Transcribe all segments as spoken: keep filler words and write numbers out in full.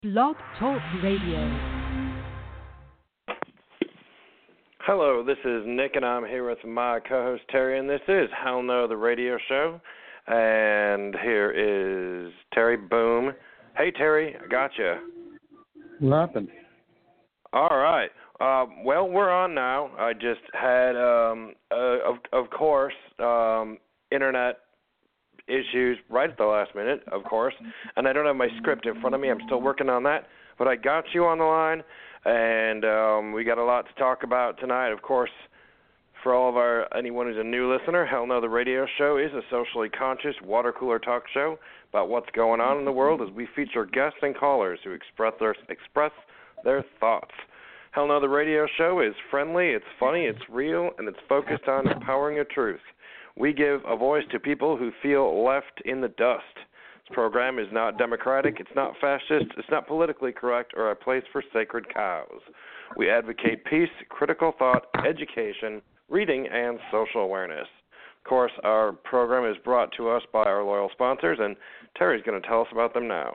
Blog Talk Radio. Hello, this is Nick, and I'm here with my co-host Terry, and this is Hell No, the radio show. And here is Terry. Boom. Hey, Terry, I got you. What happened? All right. Uh, well, we're on now. I just had, um, uh, of, of course, um, internet issues right at the last minute, of course, and I don't have my script in front of me. I'm still working on that, but I got you on the line, and um, we got a lot to talk about tonight. Of course, for all of our anyone who's a new listener, Hell No, the radio show is a socially conscious water cooler talk show about what's going on in the world as we feature guests and callers who express their express their thoughts. Hell No, the radio show is friendly, it's funny, it's real, and it's focused on empowering the truth. We give a voice to people who feel left in the dust. This program is not democratic, it's not fascist, it's not politically correct, or a place for sacred cows. We advocate peace, critical thought, education, reading, and social awareness. Of course, our program is brought to us by our loyal sponsors, and Terry's going to tell us about them now.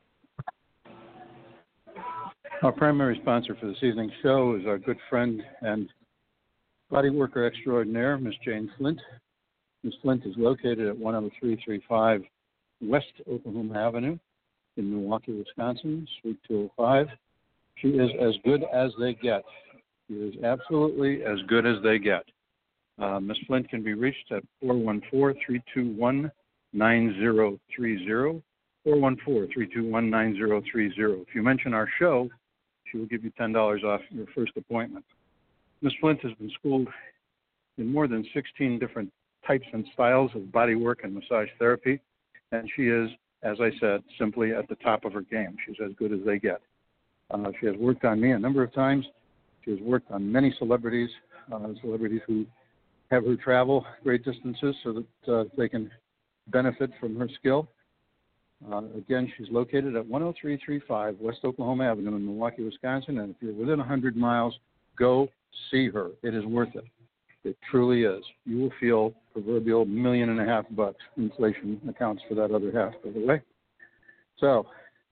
Our primary sponsor for this evening's show is our good friend and body worker extraordinaire, Miss Jane Flint. Miss Flint is located at one oh three three five West Oklahoma Avenue in Milwaukee, Wisconsin, Suite two oh five. She is as good as they get. She is absolutely as good as they get. Uh, Miss Flint can be reached at four one four, three two one, nine zero three zero, four one four, three two one, nine zero three zero. If you mention our show, she will give you ten dollars off your first appointment. Miss Flint has been schooled in more than sixteen different types and styles of body work and massage therapy, and she is, as I said, simply at the top of her game. She's as good as they get. Uh, she has worked on me a number of times. She has worked on many celebrities, uh, celebrities who have her travel great distances so that uh, they can benefit from her skill. Uh, again, she's located at one oh three three five West Oklahoma Avenue in Milwaukee, Wisconsin, and if you're within one hundred miles, go see her. It is worth it. It truly is. You will feel proverbial million and a half bucks. Inflation accounts for that other half, by the way. So,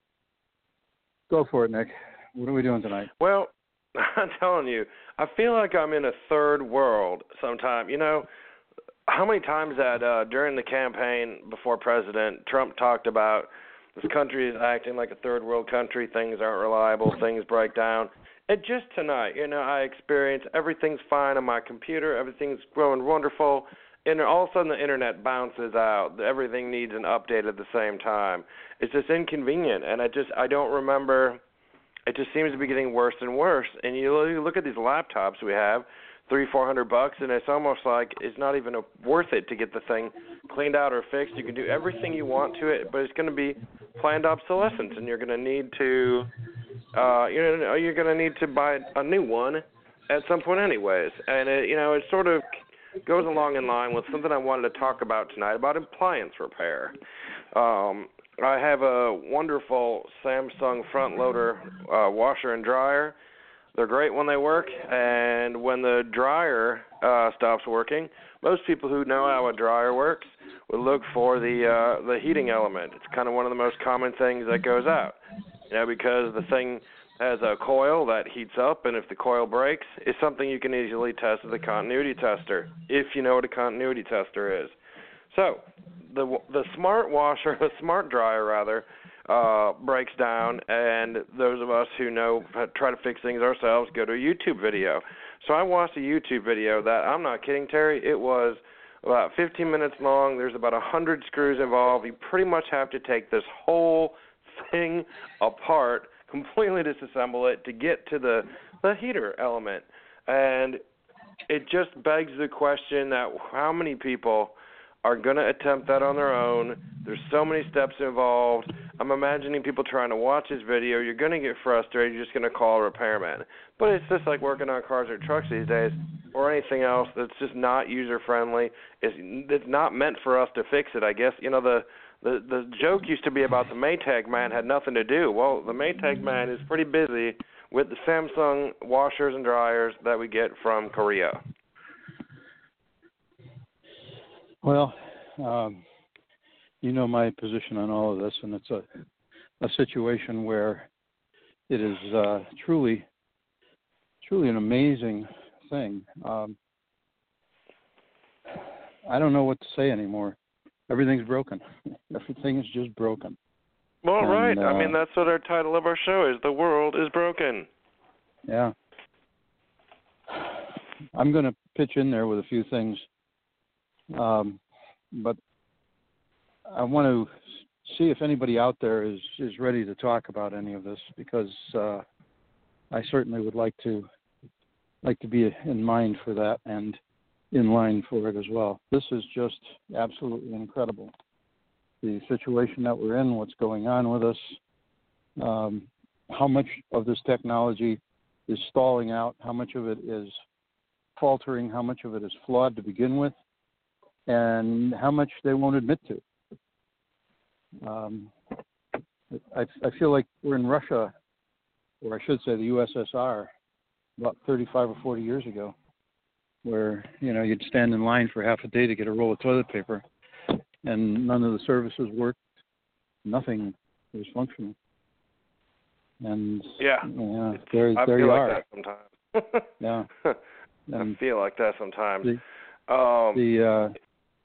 go for it, Nick. What are we doing tonight? Well, I'm telling you, I feel like I'm in a third world sometime. You know, how many times that uh, during the campaign before President Trump talked about this country is acting like a third world country, things aren't reliable, things break down. And just tonight, you know, I experienced everything's fine on my computer, everything's growing wonderful, and all of a sudden the internet bounces out. Everything needs an update at the same time. It's just inconvenient, and I just I don't remember. It just seems to be getting worse and worse. And you look at these laptops we have, three, four hundred bucks, and it's almost like it's not even a, worth it to get the thing cleaned out or fixed. You can do everything you want to it, but it's going to be planned obsolescence, and you're going to need to. Uh, you know, you're going to need to buy a new one at some point anyways. And, it, you know, it sort of goes along in line with something I wanted to talk about tonight about appliance repair. Um, I have a wonderful Samsung front loader uh, washer and dryer. They're great when they work, and when the dryer uh, stops working, most people who know how a dryer works would look for the uh, the heating element. It's kind of one of the most common things that goes out. You know, because the thing has a coil that heats up, and if the coil breaks, it's something you can easily test with a continuity tester, if you know what a continuity tester is. So, the the smart washer, the smart dryer rather, uh, breaks down, and those of us who know how to try to fix things ourselves go to a YouTube video. So I watched a YouTube video that, I'm not kidding, Terry, it was about fifteen minutes long. There's about one hundred screws involved. You pretty much have to take this whole thing apart, completely disassemble it to get to the, the heater element. And it just begs the question that how many people are going to attempt that on their own? There's so many steps involved. I'm imagining people trying to watch this video. You're going to get frustrated. You're just going to call a repairman. But it's just like working on cars or trucks these days or anything else that's just not user-friendly. It's, it's not meant for us to fix it, I guess. You know, the The the joke used to be about the Maytag man had nothing to do. Well, the Maytag man is pretty busy with the Samsung washers and dryers that we get from Korea. Well, um, you know my position on all of this, and it's a, a situation where it is uh, truly, truly an amazing thing. Um, I don't know what to say anymore. Everything's broken. Everything is just broken. Well, and, right. Uh, I mean, that's what our title of our show is. The world is broken. Yeah. I'm going to pitch in there with a few things. Um, but I want to see if anybody out there is, is ready to talk about any of this, because uh, I certainly would like to like to be in mind for that and in line for it as well. This is just absolutely incredible. The situation that we're in, what's going on with us, um, how much of this technology is stalling out, how much of it is faltering, how much of it is flawed to begin with, and how much they won't admit to. Um, I, I feel like we're in Russia, or I should say the U S S R, about thirty-five or forty years ago, where, you know, you'd stand in line for half a day to get a roll of toilet paper, and none of the services worked. Nothing was functioning. And yeah, yeah, there, I there feel you like are. that sometimes. Yeah, I feel like that sometimes. The, um, the uh,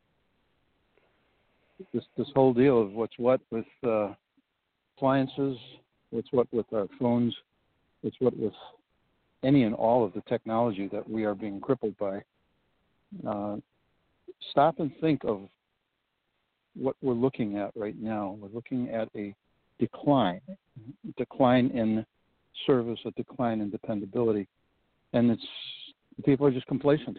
this this whole deal of what's what with uh, appliances, what's what with our phones, what's what with any and all of the technology that we are being crippled by. Uh, stop and think of what we're looking at right now. We're looking at a decline, decline in service, a decline in dependability, and it's people are just complacent.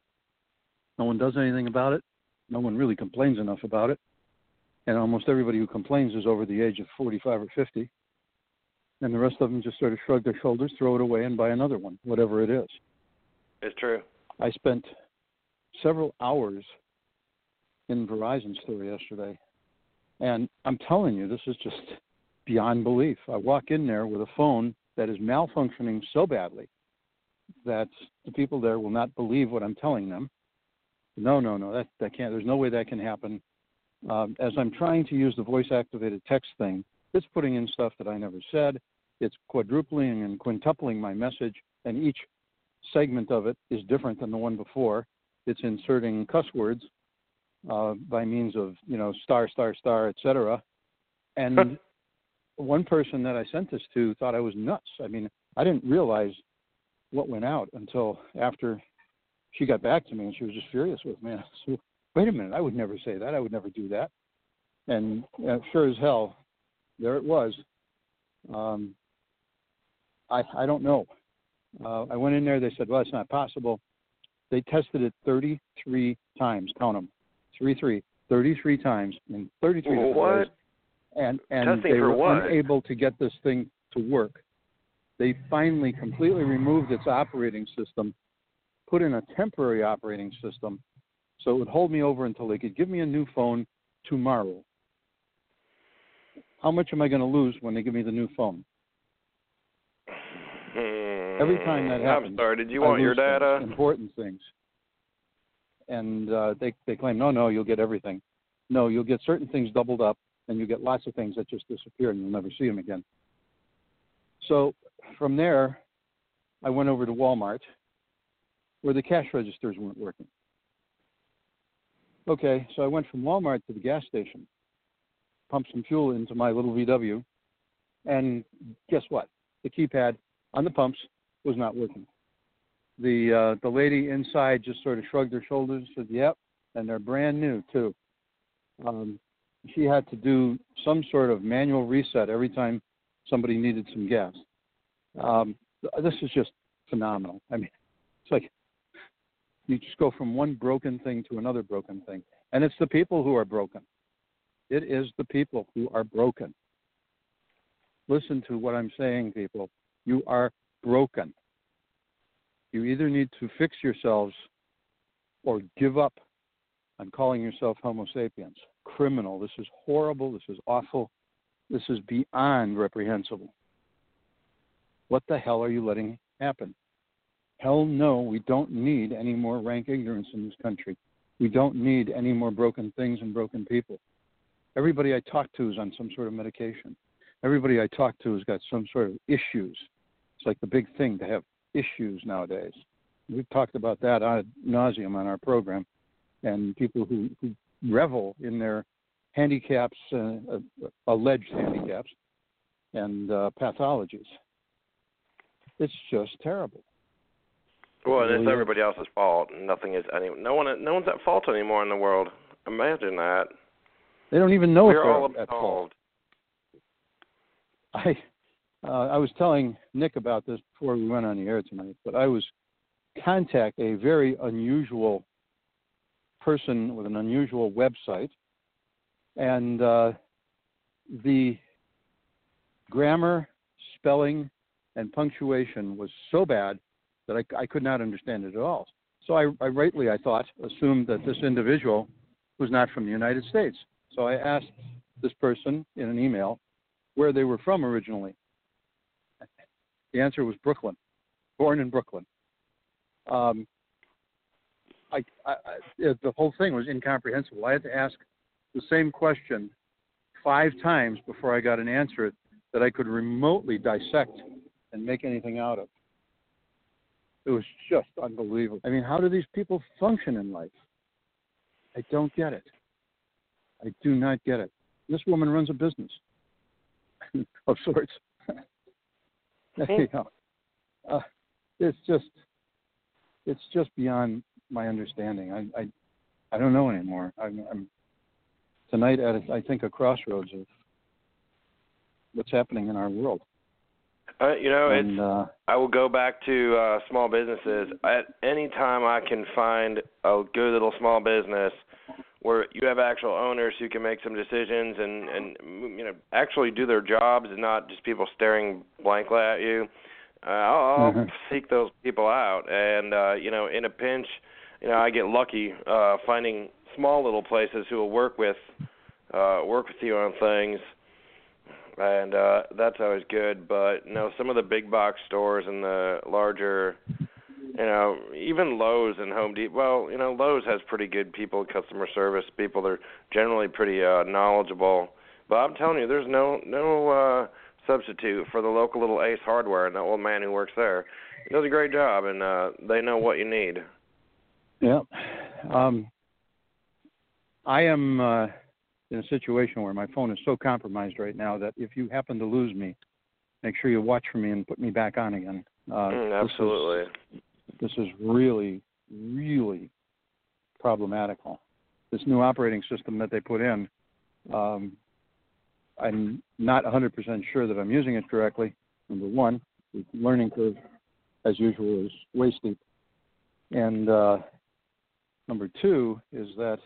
No one does anything about it. No one really complains enough about it, and almost everybody who complains is over the age of forty-five or fifty. And the rest of them just sort of shrug their shoulders, throw it away, and buy another one, whatever it is. It's true. I spent several hours in Verizon store yesterday, and I'm telling you, this is just beyond belief. I walk in there with a phone that is malfunctioning so badly that the people there will not believe what I'm telling them. No, no, no, that, that can't. There's no way that can happen. Um, as I'm trying to use the voice-activated text thing, it's putting in stuff that I never said. It's quadrupling and quintupling my message, and each segment of it is different than the one before. It's inserting cuss words uh, by means of, you know, star, star, star, et cetera. And one person that I sent this to thought I was nuts. I mean, I didn't realize what went out until after she got back to me, and she was just furious with me. So, wait a minute, I would never say that. I would never do that. And uh, sure as hell, there it was. Um, I I don't know. Uh, I went in there. They said, well, it's not possible. They tested it thirty-three times. Count them. Three, three. thirty-three times in thirty-three different What? ways. And, and Testing they for were what? unable to get this thing to work. They finally completely removed its operating system, put in a temporary operating system, so it would hold me over until they could give me a new phone tomorrow. How much am I going to lose when they give me the new phone? Hmm. Every time that happens, I'm sorry, did you I want your lose things, data? important things. And uh, they, they claim, no, no, you'll get everything. No, you'll get certain things doubled up, and you get lots of things that just disappear, and you'll never see them again. So from there, I went over to Walmart, where the cash registers weren't working. Okay, so I went from Walmart to the gas station, pumped some fuel into my little V W, and guess what? The keypad on the pumps was not working. The uh, the lady inside just sort of shrugged her shoulders and said, yep, and they're brand new, too. Um, she had to do some sort of manual reset every time somebody needed some gas. Um, this is just phenomenal. I mean, it's like you just go from one broken thing to another broken thing. And it's the people who are broken. It is the people who are broken. Listen to what I'm saying, people. You are broken. You either need to fix yourselves or give up on calling yourself Homo sapiens. Criminal. This is horrible. This is awful. This is beyond reprehensible. What the hell are you letting happen? Hell no, we don't need any more rank ignorance in this country. We don't need any more broken things and broken people. Everybody I talk to is on some sort of medication. everybody I talk to has got some sort of issues. It's like the big thing to have issues nowadays. We've talked about that ad nauseum on our program, and people who, who revel in their handicaps, uh, uh, alleged handicaps, and uh, pathologies. It's just terrible. Well, and It it's really everybody else's fault. Nothing is any. No one. No one's at fault anymore in the world. Imagine that. They don't even know We're if all they're at fault. absolved. I uh, I was telling Nick about this before we went on the air tonight, but I was contact a very unusual person with an unusual website, and uh, the grammar, spelling, and punctuation was so bad that I, I could not understand it at all. So I, I rightly, I thought, assumed that this individual was not from the United States. So I asked this person in an email where they were from originally. The answer was Brooklyn, born in Brooklyn. Um, I, I, I, the whole thing was incomprehensible. I had to ask the same question five times before I got an answer that I could remotely dissect and make anything out of. It was just unbelievable. I mean, how do these people function in life? I don't get it. I do not get it. This woman runs a business of sorts. You know, uh, it's just, it's just beyond my understanding. I, I, I don't know anymore. I'm, I'm tonight at, a, I think, a crossroads of what's happening in our world. Uh, you know, and, it's. Uh, I will go back to uh, small businesses. At any time I can find a good little small business where you have actual owners who can make some decisions and, and you know, actually do their jobs and not just people staring blankly at you, uh, I'll, I'll mm-hmm. seek those people out. And, uh, you know, in a pinch, you know, I get lucky uh, finding small little places who will work with, uh, work with you on things. And uh, that's always good. But, you know, some of the big box stores and the larger, you know, even Lowe's and Home Depot, well, you know, Lowe's has pretty good people, customer service people. They're generally pretty uh, knowledgeable. But I'm telling you, there's no no uh, substitute for the local little Ace Hardware and the old man who works there. He does a great job, and uh, they know what you need. Yeah. Um, I am... Uh... in a situation where my phone is so compromised right now that if you happen to lose me, make sure you watch for me and put me back on again. Uh, mm, absolutely. This is, this is really, really problematical. This new operating system that they put in, um, I'm not one hundred percent sure that I'm using it correctly. Number one, the learning curve, as usual, is way steep. And uh, number two is that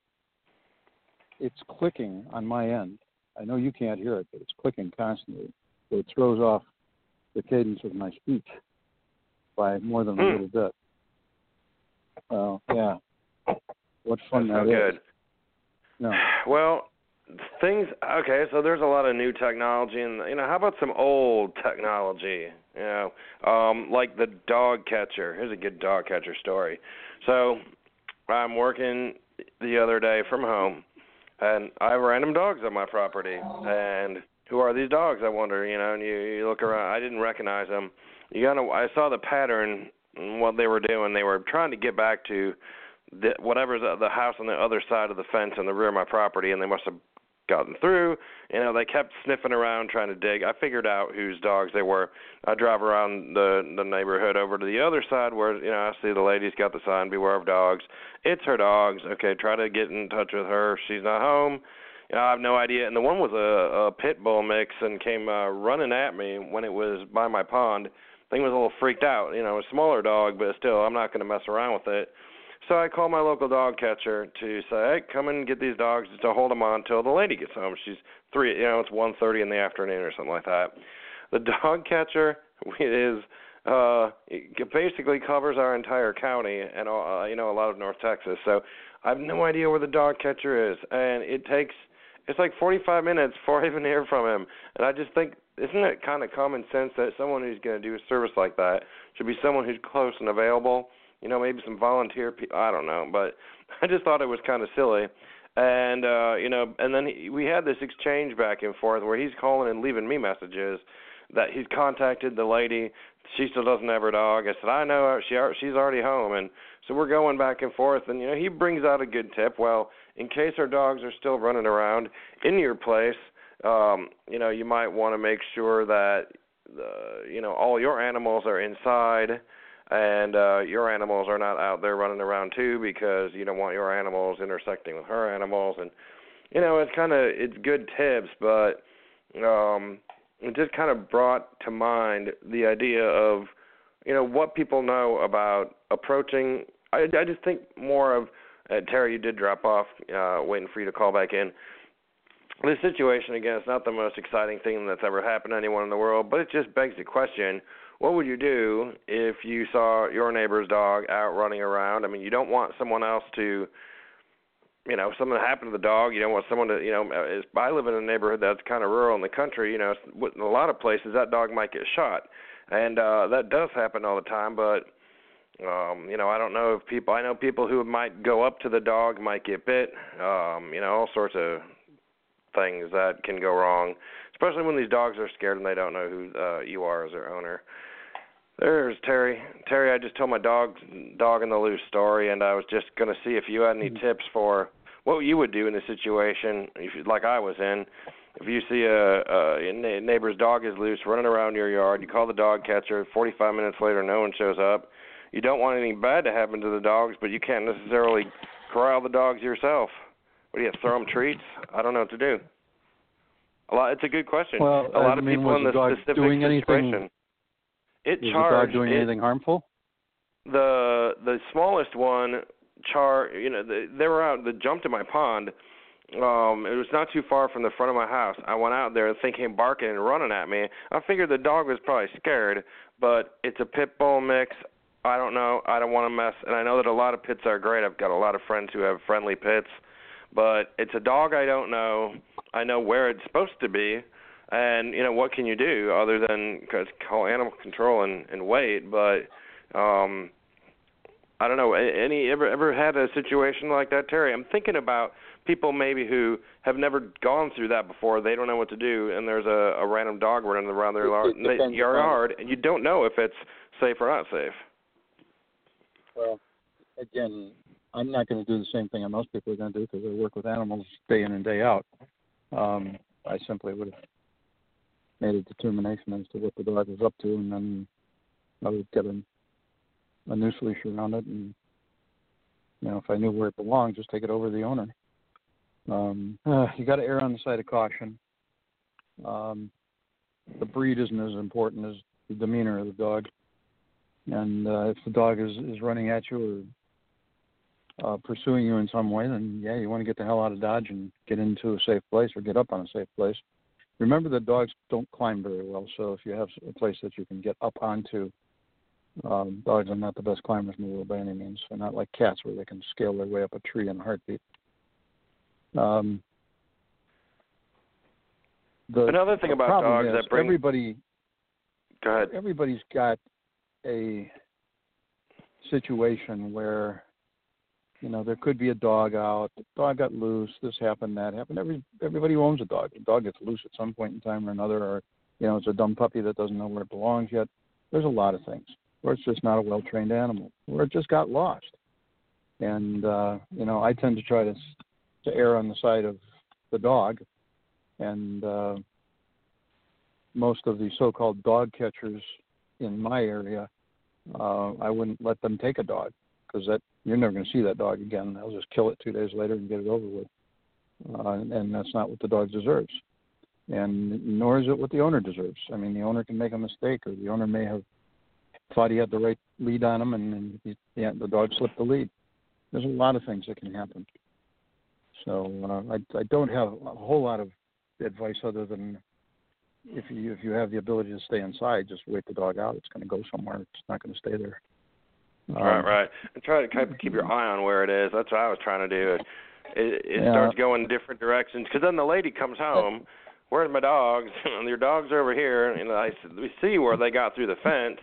it's clicking on my end. I know you can't hear it, but it's clicking constantly. So it throws off the cadence of my speech by more than a mm. little bit. Well, yeah. What fun That's that so is. good. No. Well, things, okay, so there's a lot of new technology. And, you know, how about some old technology? You know, um, like the dog catcher. Here's a good dog catcher story. So I'm working the other day from home. And I have random dogs on my property. And who are these dogs, I wonder, you know, and you, you look around. I didn't recognize them. You gotta, I saw the pattern in what they were doing. They were trying to get back to the, whatever's the house on the other side of the fence in the rear of my property, and they must have gotten through. You know, they kept sniffing around trying to dig. I figured out whose dogs they were. I drive around the the neighborhood over to the other side where, you know, I see the lady's got the sign, beware of dogs. It's her dogs. Okay, try to get in touch with her. She's not home. You know, I have no idea. And the one was a, a pit bull mix and came uh, running at me when it was by my pond. Thing was a little freaked out. You know, a smaller dog, but still, I'm not going to mess around with it. So I called my local dog catcher to say, hey, come and get these dogs to hold them on until the lady gets home. She's three, you know, it's one thirty in the afternoon or something like that. The dog catcher is uh, it basically covers our entire county and uh, you know, a lot of North Texas. So I have no idea where the dog catcher is, and it takes it's like forty-five minutes before I even hear from him. And I just think, isn't it kind of common sense that someone who's going to do a service like that should be someone who's close and available? You know, maybe some volunteer people, I don't know, but I just thought it was kind of silly. And, uh, you know, and then he, we had this exchange back and forth where he's calling and leaving me messages that he's contacted the lady. She still doesn't have her dog. I said, I know her. She, she's already home. And so we're going back and forth. And, you know, he brings out a good tip. Well, in case our dogs are still running around in your place, um, you know, you might want to make sure that, uh, you know, all your animals are inside and uh, your animals are not out there running around too, because you don't want your animals intersecting with her animals. And, you know, it's kind of, it's good tips, but um, it just kind of brought to mind the idea of, you know, what people know about approaching. I, I just think more of, uh, Terry, you did drop off, uh, waiting for you to call back in. This situation, again, it's not the most exciting thing that's ever happened to anyone in the world, but it just begs the question, what would you do if you saw your neighbor's dog out running around? I mean, you don't want someone else to, you know, if something happened to the dog, you don't want someone to, you know, if I live in a neighborhood that's kind of rural in the country, you know, in a lot of places that dog might get shot. And uh, that does happen all the time, but, um, you know, I don't know if people, I know people who might go up to the dog, might get bit, um, you know, all sorts of things that can go wrong, especially when these dogs are scared and they don't know who uh, you are as their owner. There's Terry. Terry, I just told my dog dog in the loose story, and I was just going to see if you had any mm-hmm. tips for what you would do in a situation, if you, like I was in. If you see a, a neighbor's dog is loose, running around your yard, you call the dog catcher, forty-five minutes later no one shows up. You don't want anything bad to happen to the dogs, but you can't necessarily corral the dogs yourself. What do you have, throw them treats? I don't know what to do. A lot. It's a good question. Well, a lot I of mean, people in this specific doing situation. Anything, it was charged. the dog doing it, anything harmful? The the smallest one, char. You know, they, they were out. They jumped in my pond. Um, it was not too far from the front of my house. I went out there thinking, barking and running at me. I figured the dog was probably scared, but it's a pit bull mix. I don't know. I don't want to mess. And I know that a lot of pits are great. I've got a lot of friends who have friendly pits. But it's a dog I don't know. I know where it's supposed to be. And, you know, what can you do other than call animal control and, and wait? But um, I don't know. Any ever ever had a situation like that, Terry? I'm thinking about people maybe who have never gone through that before. They don't know what to do, and there's a, a random dog running around their yard, yard, and you don't know if it's safe or not safe. Well, again, I'm not going to do the same thing that most people are going to do because I work with animals day in and day out. Um, I simply would have made a determination as to what the dog was up to, and then I would get a, a noose leash around it, and you know, if I knew where it belonged, just take it over to the owner. Um, uh, you got to err on the side of caution. Um, the breed isn't as important as the demeanor of the dog, and uh, if the dog is, is running at you or uh, pursuing you in some way, then yeah, you want to get the hell out of Dodge and get into a safe place or get up on a safe place. Remember that dogs don't climb very well, so if you have a place that you can get up onto, um, dogs are not the best climbers in the world by any means. They're not like cats where they can scale their way up a tree in a heartbeat. Um, the, Another thing the about dogs is that bring everybody, go ahead. Everybody's got a situation where, you know, there could be a dog out, the dog got loose, this happened, that happened. Every everybody who owns a dog, the dog gets loose at some point in time or another, or, you know, it's a dumb puppy that doesn't know where it belongs yet. There's a lot of things. Or it's just not a well-trained animal, or it just got lost. And, uh, you know, I tend to try to to err on the side of the dog, and uh, most of the so-called dog catchers in my area, uh, I wouldn't let them take a dog, because that you're never going to see that dog again. They'll just kill it two days later and get it over with, uh, and that's not what the dog deserves, and nor is it what the owner deserves. I mean, the owner can make a mistake, or the owner may have thought he had the right lead on him, and, and he, yeah, the dog slipped the lead. There's a lot of things that can happen. So uh, I, I don't have a whole lot of advice other than if you if you have the ability to stay inside, just wait the dog out. It's going to go somewhere. It's not going to stay there. Um, right, right. And try to keep your eye on where it is. That's what I was trying to do. It, it yeah. starts going different directions, because then the lady comes home. Where's my dogs? Your dogs are over here. And I we see where they got through the fence.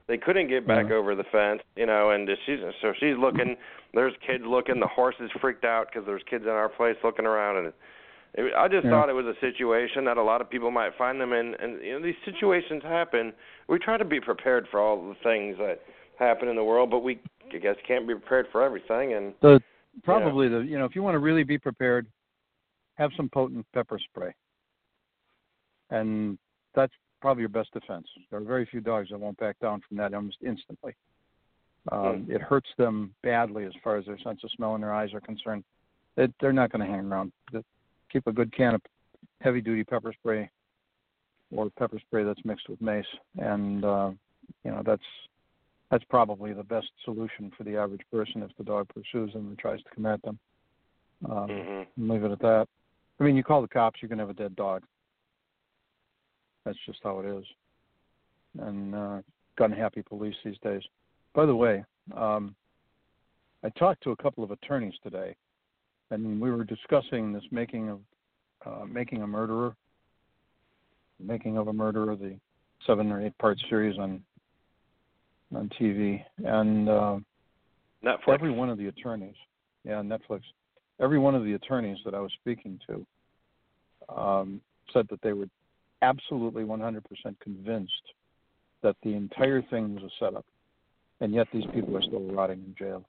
They couldn't get back Mm-hmm. over the fence, you know, and she's so she's looking. There's kids looking. The horses freaked out because there's kids in our place looking around, and it, I just Yeah. thought it was a situation that a lot of people might find them in. And you know, these situations happen. We try to be prepared for all the things that happen in the world, but we, I guess, can't be prepared for everything. And The probably the you know if you want to really be prepared, have some potent pepper spray, and that's probably your best defense. There are very few dogs that won't back down from that almost instantly. Um, Hmm. It hurts them badly as far as their sense of smell in their eyes are concerned. It, they're not going to hang around. Just keep a good can of heavy-duty pepper spray or pepper spray that's mixed with mace, and uh, you know that's that's probably the best solution for the average person if the dog pursues them and tries to come at them. Um, Mm-hmm. and leave it at that. I mean, you call the cops, you can have a dead dog. That's just how it is. And uh, gun-happy police these days. By the way, um, I talked to a couple of attorneys today, and we were discussing this making of uh, making a murderer, making of a murderer, the seven or eight part series on on T V, and uh, Netflix. every one of the attorneys, yeah, Netflix, every one of the attorneys that I was speaking to um, said that they were absolutely one hundred percent convinced that the entire thing was a setup, and yet these people are still rotting in jail.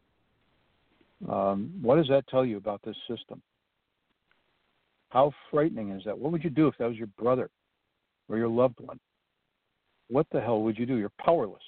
Um, what does that tell you about this system? How frightening is that? What would you do if that was your brother or your loved one? What the hell would you do? You're powerless.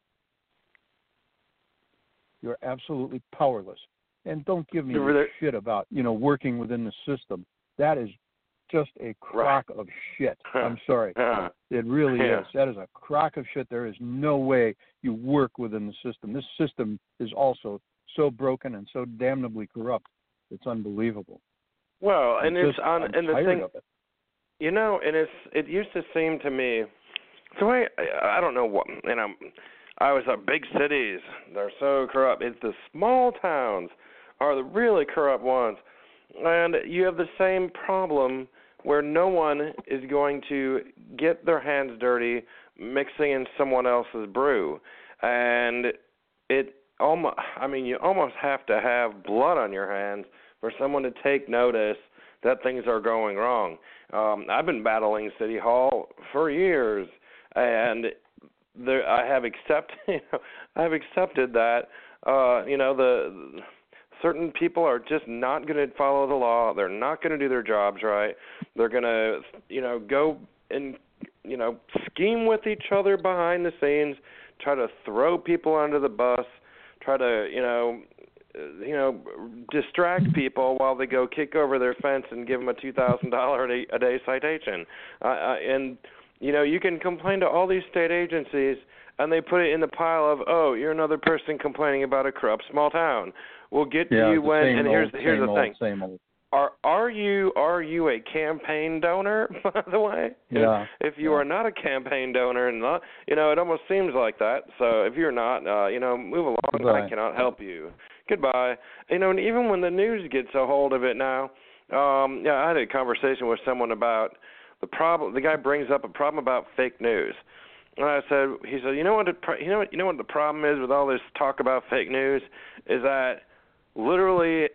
You're absolutely powerless. And don't give me You were this there- shit about, you know, working within the system. That is just a crock of shit. I'm sorry. Uh, It really Yeah. is. That is a crock of shit. There is no way you work within the system. This system is also so broken and so damnably corrupt. It's unbelievable. well, I'm and it's just- on, I'm and the tired thing, of it. you know, and it's it used to seem to me. So I I don't know what, you know, I was at big cities. They're so corrupt. It's the small towns are the really corrupt ones, and you have the same problem where no one is going to get their hands dirty mixing in someone else's brew, and it almost, I mean, you almost have to have blood on your hands for someone to take notice that things are going wrong. Um, I've been battling City Hall for years, and there, I have accepted, you know, I have accepted that, uh, you know, the certain people are just not going to follow the law. They're not going to do their jobs right. They're going to, you know, go and, you know, scheme with each other behind the scenes, try to throw people under the bus, try to, you know, you know, distract people while they go kick over their fence and give them a two thousand dollars a day, a day citation. Uh, uh, and, you know, you can complain to all these state agencies, and they put it in the pile of, oh, you're another person complaining about a corrupt small town. We'll get to Yeah, you the when, same and old, here's the, here's same the old, thing. Same old. Are are you are you a campaign donor, by the way? Yeah. If, if you yeah. are not a campaign donor, and not, you know, it almost seems like that. So if you're not, uh, you know, move along. Goodbye. I cannot help you. Goodbye. You know, and even when the news gets a hold of it now, um, yeah, I had a conversation with someone about the problem. The guy brings up a problem about fake news. And I said, he said, you know what, the, you know what, you know what the problem is with all this talk about fake news is that literally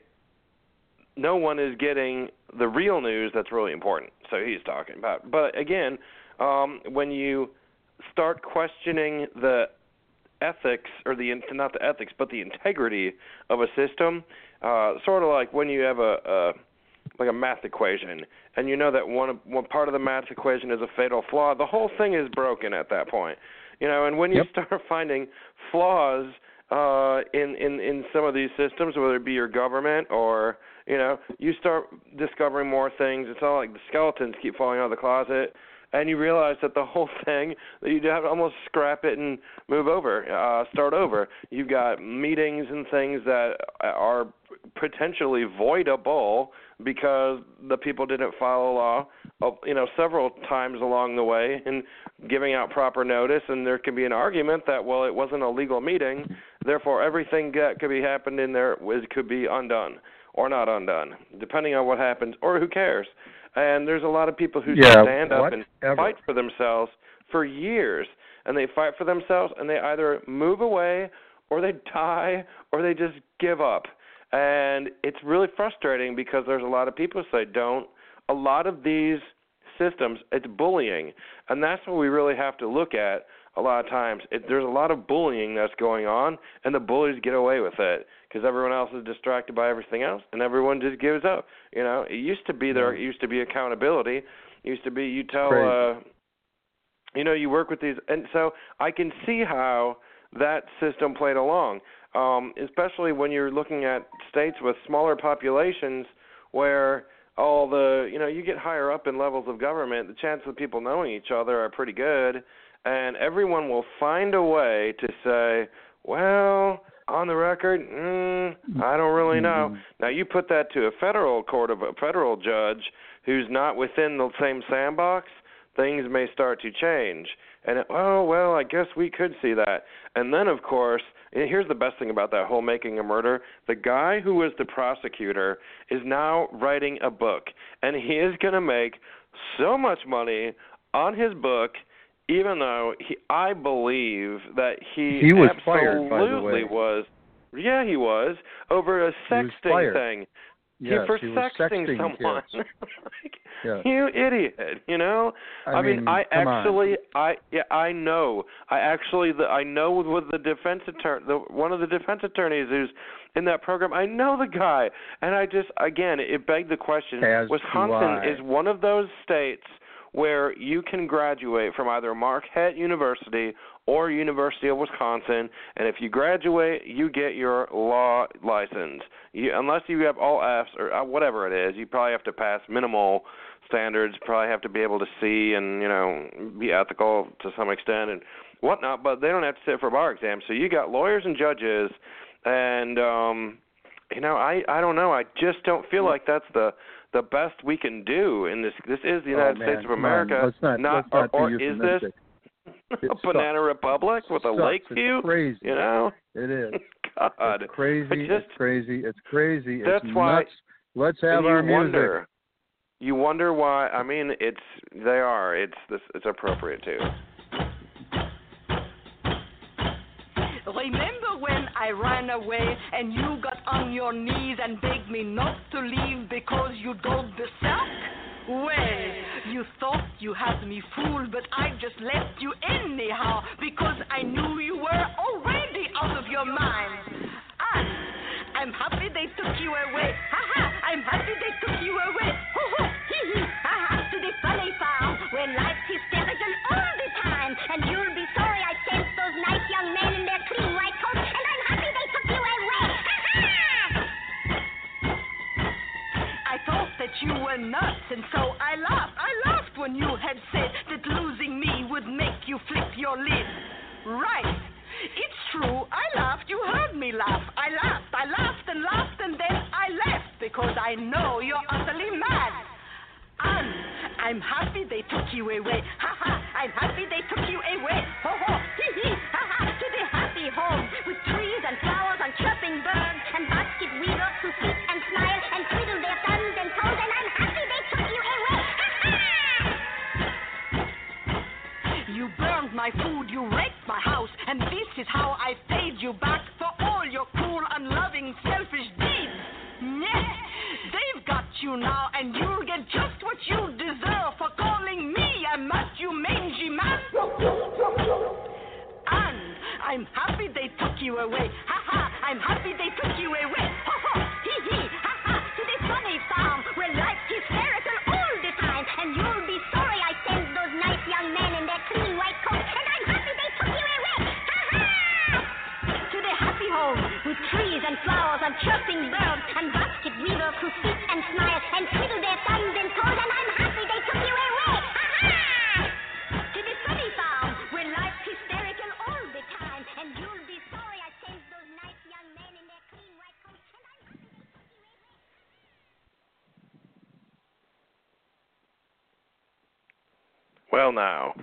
no one is getting the real news that's really important. So he's talking about. But again, um, when you start questioning the ethics, or the not the ethics, but the integrity of a system, uh, sort of like when you have a, a like a math equation, and you know that one one part of the math equation is a fatal flaw, the whole thing is broken at that point. You know, and when you Yep. start finding flaws uh, in, in, in some of these systems, whether it be your government or, you know, you start discovering more things. It's all like the skeletons keep falling out of the closet, and you realize that the whole thing, that you'd have to almost scrap it and move over, uh, start over. You've got meetings and things that are potentially voidable because the people didn't follow law, you know, several times along the way and giving out proper notice, and there can be an argument that, well, it wasn't a legal meeting, therefore everything that could be happened in there was, could be undone or not undone, depending on what happens, or who cares. And there's a lot of people who Yeah, stand up whatever. and fight for themselves for years. and they fight for themselves, and they either move away or they die or they just give up. And it's really frustrating because there's a lot of people who say don't. A lot of these systems, it's bullying, and that's what we really have to look at a lot of times. It, there's a lot of bullying that's going on, and the bullies get away with it because everyone else is distracted by everything else, and everyone just gives up. You know, it used to be there. It used to be accountability. It used to be you tell, uh, you know, you work with these, and so I can see how that system played along, um, especially when you're looking at states with smaller populations where all the, you know, you get higher up in levels of government, the chances of people knowing each other are pretty good, and everyone will find a way to say, well, on the record, mm, I don't really know. Mm-hmm. Now, you put that to a federal court of a federal judge who's not within the same sandbox, things may start to change. And, it, oh, well, I guess we could see that. And then, of course, here's the best thing about that whole Making a Murder. The guy who was the prosecutor is now writing a book, and he is going to make so much money on his book, even though he, I believe that he, he was absolutely fired, by the way. was. Yeah, he was, over a sexting thing. Yes, he for he was sexting, sexting someone. like, yeah. You idiot, you know? I, I mean, mean, I actually, on. I yeah, I know. I actually, the, I know with the defense attorney, the, one of the defense attorneys who's in that program. I know the guy, and I just, again, it begged the question. As Wisconsin is one of those states where you can graduate from either Marquette University or University of Wisconsin, and if you graduate, you get your law license. You, unless you have all Fs or uh, whatever it is, you probably have to pass minimal standards, probably have to be able to see and, you know, be ethical to some extent and whatnot, but they don't have to sit for bar exams. So you got lawyers and judges, and, um, you know, I, I don't know. I just don't feel like that's the the best we can do in this. This is the United oh, States of America. Let's not, not, let's not or, or is this a banana republic with a lake view? It's crazy. You know? It is. God. It's crazy. Just, it's crazy. It's crazy. That's it's why. Nuts. Let's have our music. Wonder, you wonder why. I mean, it's they are. It's this. It's appropriate too. Remember when I ran away and you got on your knees and begged me not to leave because you dug the sack? Well, you thought you had me fooled, but I just left you anyhow because I knew you were already out of your mind. And I'm happy they took you away. Ha ha! I'm happy they took you away. Ho ho! Hee hee! Ha ha! To the funny farm where life's hysterical all the time, and you'll be sorry I sent those nice young men in their clean white coats, and I'm happy they took you away. Ha ha! I thought that you were nuts, and so I laughed. I laughed when you had said that losing me would make you flip your lid. Right. It's true. I laughed. You heard me laugh. I laughed. I laughed and laughed, and then I left because I know you're utterly mad. And I'm happy they took you away. Ha ha! I'm happy they took you away. Ho ho! Hee hee! Ha ha! To the happy home with trees and flowers and chirping birds and basket weavers who sit and smile and twiddle their thumbs and toes. And I'm happy they took you away. Ha ha! You burned my food. You wrecked my house. And this is how I paid you back for all your cruel, unloving, selfish deeds. Yeah, they've got you now, and you'll get just what you deserve for calling me a Matthew Mangy man. And I'm happy they took you away. Ha ha! I'm happy they took you away. Ho ho! Hee hee! Ha ha! To the funny farm where life's hysterical all the time, and you'll be sorry I sent those nice young men in their clean white coats, and I'm happy they took you away. Ha ha! To the happy home with trees and flowers and chirping birds and basket weavers who sit and smile and twiddle their thumbs and toes, and I'm happy they took you away. Ha ha! To the funny farm where life's hysterical all the time, and you'll be sorry I sent those nice young men in their clean white coats, and I'm happy they took you away. Well, now,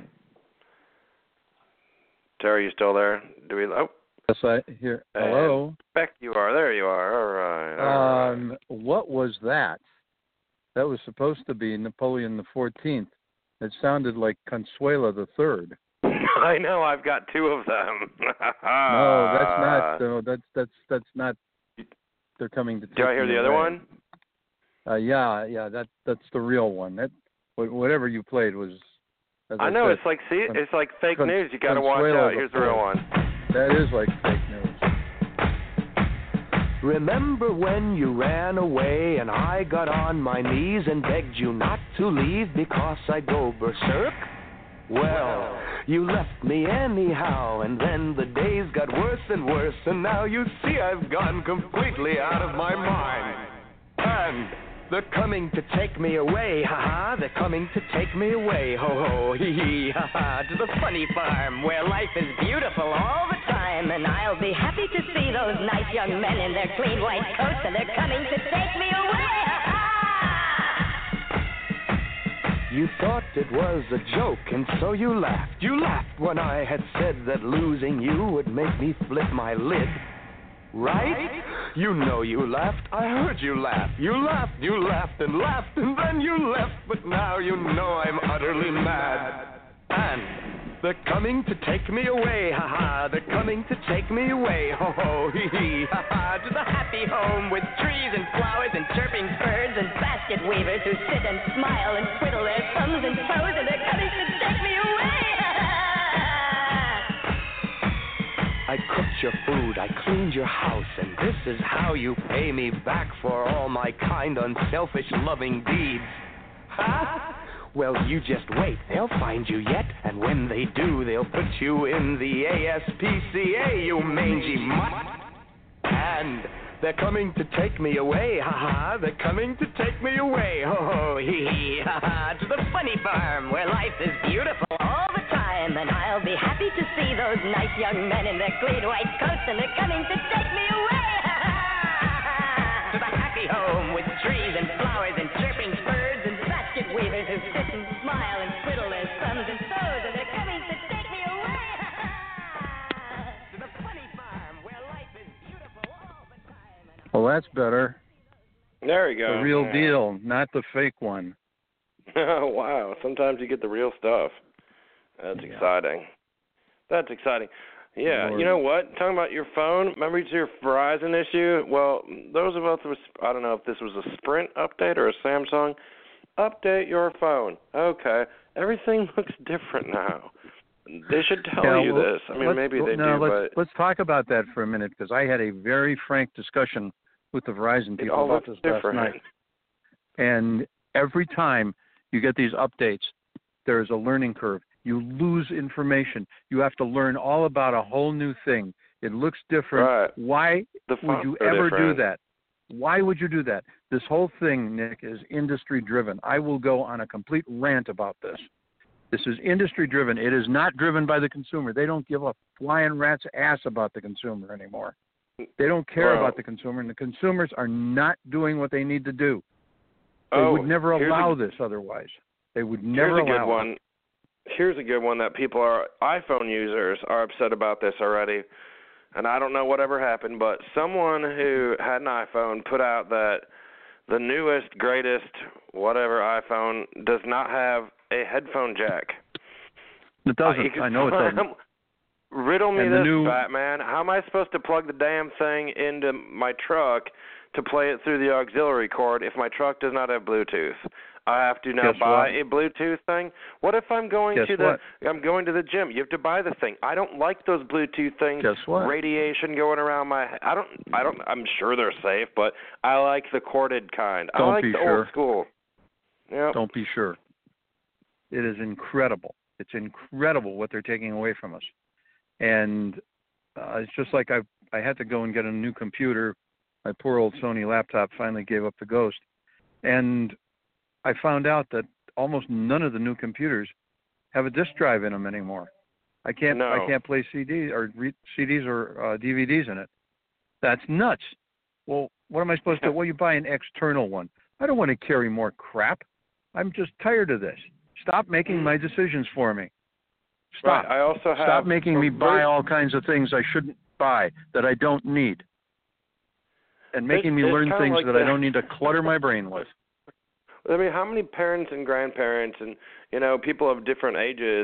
Terry, you still there? Do we? Oh. Yes, I hear. Hello. Beck, you are. There you are. All right. All um, right. What was that? That was supposed to be Napoleon the Fourteenth. It sounded like Consuela the Third. I know. I've got two of them. No, that's not. No, that's that's that's not. They're coming to. Take Do I hear me the other away. one? Uh, yeah, yeah. That that's the real one. That whatever you played was. As I, I know. said, It's like see, con- it's like fake con- news. You got to watch Consuelo out. Here's the real one. That is like fake news. Remember when you ran away and I got on my knees and begged you not to leave because I'd go berserk? Well, you left me anyhow, and then the days got worse and worse, and now you see I've gone completely out of my mind. And they're coming to take me away, ha-ha, they're coming to take me away, ho-ho, hee-hee, ha-ha, to the funny farm where life is beautiful all the time, and I'll be happy to see those nice young men in their clean white coats, and they're coming to take me away, ha-ha! You thought it was a joke, and so you laughed. You laughed when I had said that losing you would make me flip my lid. Right? You know you laughed. I heard you laugh. You laughed, you laughed and laughed, and then you left. But now you know I'm utterly mad. And they're coming to take me away, ha-ha. They're coming to take me away, ho-ho, hee-hee, ha-ha. To the happy home with trees and flowers and chirping birds and basket weavers who sit and smile and twiddle their thumbs and toes, and they're coming to take me away, ha-ha. I cooked your food, I cleaned your house, and this is how you pay me back for all my kind, unselfish, loving deeds. Huh? Well, you just wait, they'll find you yet, and when they do, they'll put you in the A S P C A, you mangy mutt. And they're coming to take me away, ha-ha, they're coming to take me away, ho-ho, hee-hee, ha-ha, to the funny farm where life is beautiful all the time, and I'll be happy to see those nice young men in their clean white coats, and they're coming to take me away, ha-ha, to the happy home with trees and flowers and chirping birds and basket weavers who sit and smile and twiddle their thumbs and toes, and they're coming to take me away, ha-ha, to the funny farm where life is beautiful all the time. And Well, that's better. There you go. The real Yeah. deal, not the fake one. Wow. Sometimes you get the real stuff. That's Yeah. exciting. That's exciting. Yeah. Lord. You know what? Talking about your phone, remember your Verizon issue? Well, those of us, was, I don't know if this was a Sprint update or a Samsung. Update your phone. Okay. Everything looks different now. They should tell Yeah, you well, this. I mean, let's- maybe they no, do, let's, but let's talk about that for a minute, because I had a very frank discussion with the Verizon it people all about looks this different. last night. And every time you get these updates, there is a learning curve. You lose information. You have to learn all about a whole new thing. It looks different. Right. Why The would fonts you are ever do different. that? Why would you do that? This whole thing, Nick, is industry driven. I will go on a complete rant about this. This is industry driven. It is not driven by the consumer. They don't give a flying rat's ass about the consumer anymore. They don't care Well- about the consumer, and the consumers are not doing what they need to do. They Oh, would never here's allow a- this otherwise. They would never Here's a allow good one. Here's a good one that people are iPhone users are upset about this already. And I don't know whatever happened, but someone who had an iPhone put out that the newest, greatest, whatever iPhone does not have a headphone jack. it. It doesn't. Uh, I know it doesn't. Riddle me And the this, new- fat man. How am I supposed to plug the damn thing into my truck to play it through the auxiliary cord if my truck does not have Bluetooth? I have to now Guess buy what? a Bluetooth thing. What if I'm going Guess to the what? I'm going to the gym? You have to buy the thing. I don't like those Bluetooth things. Guess what? Radiation going around my he- I don't I don't I'm sure they're safe, but I like the corded kind. I Don't like be the sure. old school. Yeah. Don't be sure. It is incredible. It's incredible what they're taking away from us. And uh, it's just like I I had to go and get a new computer. My poor old Sony laptop finally gave up the ghost. And I found out that almost none of the new computers have a disk drive in them anymore. I can't No. I can't play C Ds or re- C Ds or uh, D V Ds in it. That's nuts. Well, what am I supposed to? Well, you buy an external one. I don't want to carry more crap. I'm just tired of this. Stop making my decisions for me. Stop. Right. I also have Stop making me a buy ver- all kinds of things I shouldn't buy that I don't need. And making me it's learn kinda things like that the- I don't need to clutter my brain with. I mean, how many parents and grandparents and, you know, people of different ages,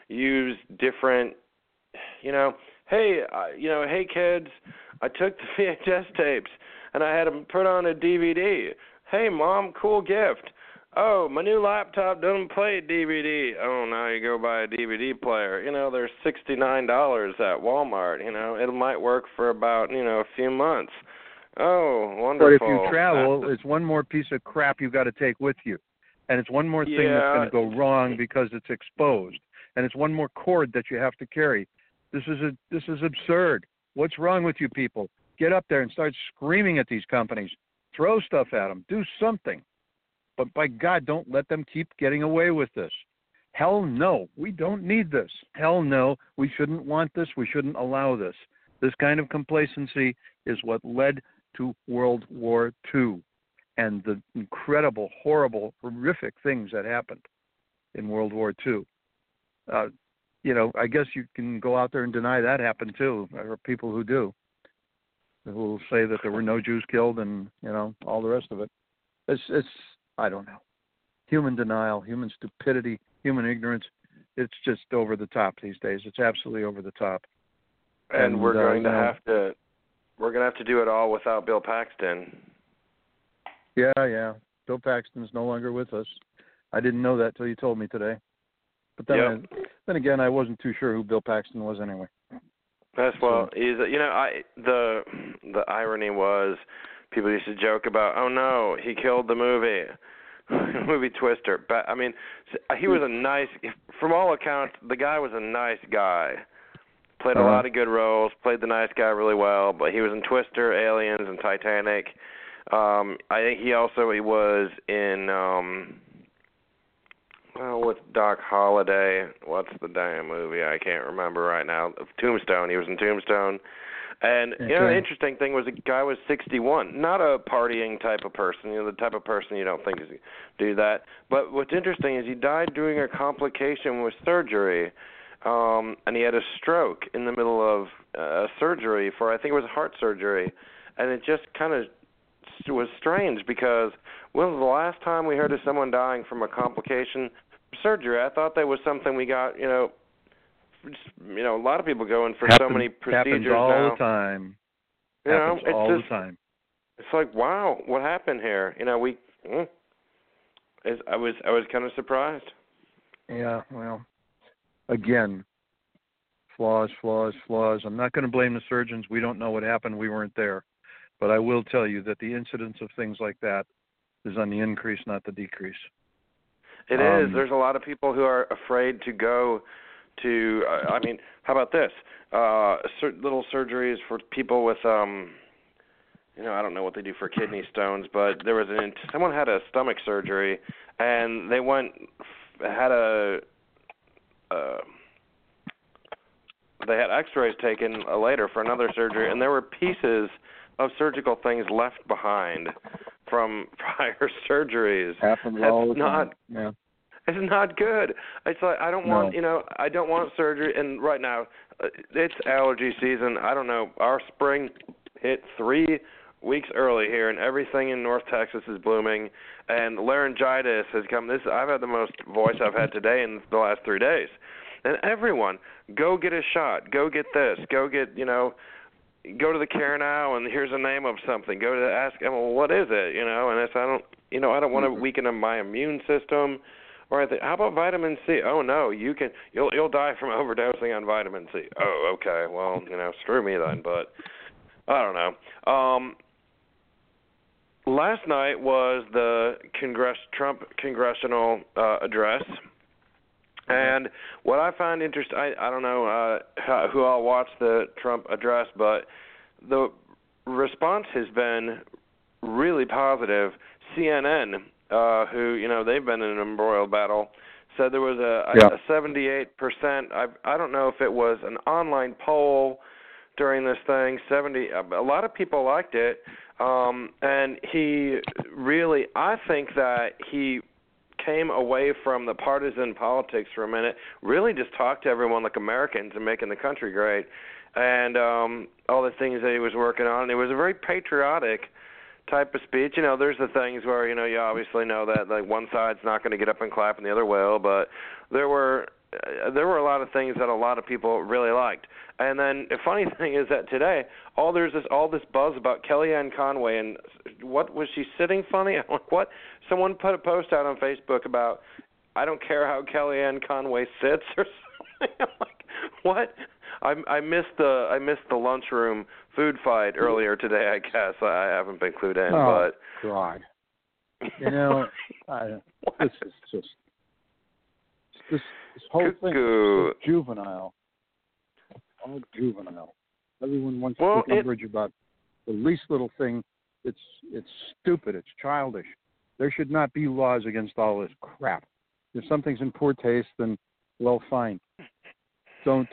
use different, you know, hey, uh, you know, hey kids, I took the V H S tapes and I had them put on a D V D. Hey mom, cool gift. Oh, my new laptop doesn't play D V D. Oh, now you go buy a D V D player. You know, they're sixty-nine dollars at Walmart. You know, it might work for about, you know, a few months. Oh, wonderful. But if you travel, it's one more piece of crap you've got to take with you. And it's one more thing yeah. that's going to go wrong because it's exposed. And it's one more cord that you have to carry. This is a this is absurd. What's wrong with you people? Get up there and start screaming at these companies. Throw stuff at them. Do something. But by God, don't let them keep getting away with this. Hell no, we don't need this. Hell no, we shouldn't want this. We shouldn't allow this. This kind of complacency is what led to World War Two and the incredible, horrible, horrific things that happened in World War Two. Uh, you know, I guess you can go out there and deny that happened too. There are people who do, who will say that there were no Jews killed and, you know, all the rest of it. It's, it's I don't know. Human denial, human stupidity, human ignorance. It's just over the top these days. It's absolutely over the top. And, and we're uh, going to you know, have to we're going to have to do it all without Bill Paxton. Yeah, yeah. Bill Paxton's no longer with us. I didn't know that till you told me today. But then, yep. I, then again, I wasn't too sure who Bill Paxton was anyway. That's well, so. he's you know I the the irony was people used to joke about, oh no, he killed the movie. movie Twister. But I mean, he was a nice, from all accounts, the guy was a nice guy. Played a uh-huh. lot of good roles, played the nice guy really well, but he was in Twister, Aliens, and Titanic. Um, I think he also he was in, um, well, with Doc Holliday. What's the damn movie? I can't remember right now. Tombstone. He was in Tombstone. And, you know, the interesting thing was the guy was sixty-one, not a partying type of person, you know, the type of person you don't think is do that. But what's interesting is he died during a complication with surgery, um, and he had a stroke in the middle of uh, surgery for, I think it was heart surgery. And it just kind of was strange because when was the last time we heard of someone dying from a complication surgery? I thought that was something we got, you know, you know, a lot of people go in for happens, so many procedures happens all now. the time. You happens know, it's all just, the time. It's like, wow, what happened here? You know, we. Mm, I was I was kind of surprised. Yeah, well, again, flaws, flaws, flaws. I'm not going to blame the surgeons. We don't know what happened. We weren't there, but I will tell you that the incidence of things like that is on the increase, not the decrease. It um, is. There's a lot of people who are afraid to go. To, uh, I mean, how about this? Uh, certain little surgeries for people with, um, you know, I don't know what they do for kidney stones, but there was an someone had a stomach surgery, and they went had a, uh, they had X-rays taken uh, later for another surgery, and there were pieces of surgical things left behind from prior surgeries. Happens That's all the not, time. Yeah. It's not good. It's like I don't no. want, you know, I don't want surgery. And right now, uh, it's allergy season. I don't know. Our spring hit three weeks early here, and everything in North Texas is blooming. And laryngitis has come. This I've had the most voice I've had today in the last three days. And everyone, go get a shot. Go get this. Go get, you know, go to the Care Now, and here's the name of something. Go to ask them, well, what is it? You know, and it's I don't, you know, I don't want to weaken my immune system. Or I think, how about vitamin C? Oh no, you can you'll you'll die from overdosing on vitamin C. Oh, okay. Well, you know, screw me then. But I don't know. Um, last night was the Congress Trump congressional uh, address, and what I find interesting, I I don't know uh, who all watched the Trump address, but the response has been really positive. C N N. Uh, who, you know, they've been in an embroiled battle, said there was a, yeah. a seventy-eight percent, I, I don't know if it was an online poll during this thing, seventy, a lot of people liked it, um, and he really, I think that he came away from the partisan politics for a minute, really just talked to everyone like Americans and making the country great, and um, all the things that he was working on. It was a very patriotic type of speech. You know, there's the things where, you know, you obviously know that like one side's not going to get up and clap and the other will, but there were uh, there were a lot of things that a lot of people really liked. And then the funny thing is that today, all there's this all this buzz about Kellyanne Conway and what was she sitting funny? I'm like, what? Someone put a post out on Facebook about I don't care how Kellyanne Conway sits or something. I'm like, what? I I missed the I missed the lunchroom food fight earlier today. I guess I haven't been clued in, oh, but God, you know, I, this is just this this whole Cuckoo. thing is so juvenile, all juvenile. Everyone wants well, to take umbrage about the least little thing. It's it's stupid. It's childish. There should not be laws against all this crap. If something's in poor taste, then well, fine. Don't